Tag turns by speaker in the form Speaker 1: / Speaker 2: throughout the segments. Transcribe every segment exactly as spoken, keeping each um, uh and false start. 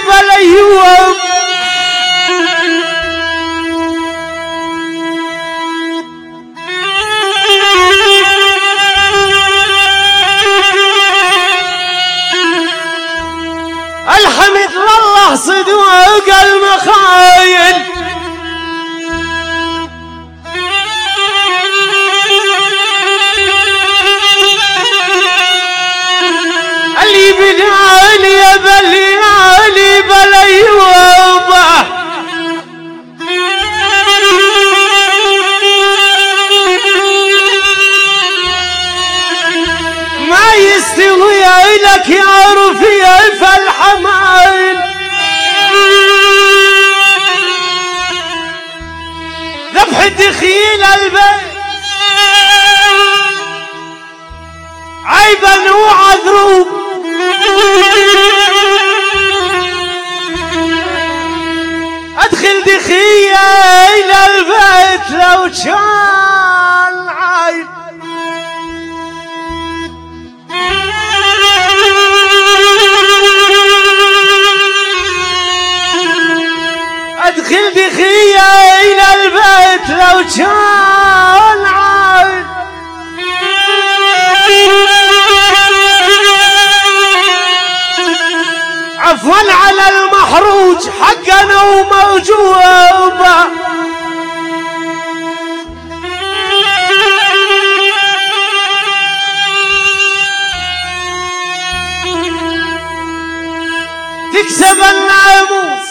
Speaker 1: بالايوب الحمد لله صدوق المخايل اللي بدالي بليالي بالايوبه ما يستوي لك يا رفيع فالحمايل ذبح دخيل البيت عيبا وعذروب ادخل دخيل الى البيت لو كان عيب ادخل دخيل الى البيت لو كان عيب عفوا على المحروج حقنا وموجوبه تكسب الناموس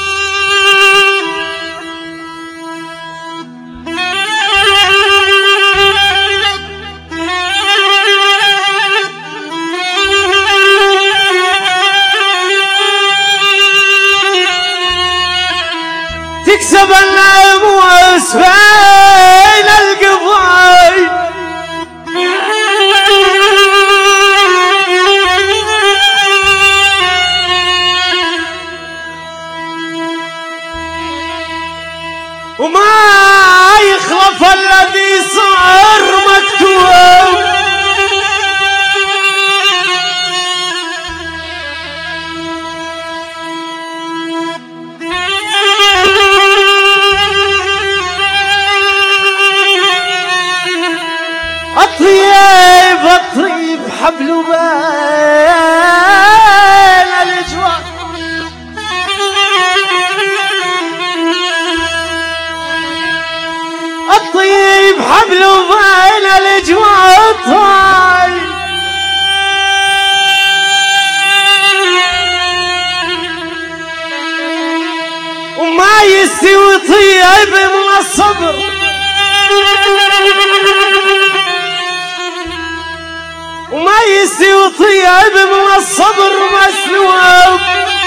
Speaker 1: تكسب الناموس بين القبائل وما يخلف الذي صار مكتوب الطيب الطيب حبل بين الجوار الطيب حبل بين الجوار طايب وما يستوي طيب من الصبر وما يستوي طيب من الصبر مسلوب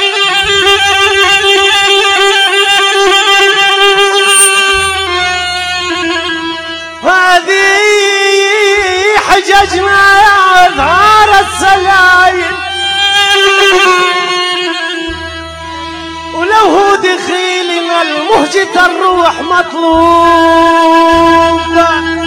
Speaker 1: هذه حججنا يا أذعار السلايل ولو هو دخيل المهجة الروح مطلوب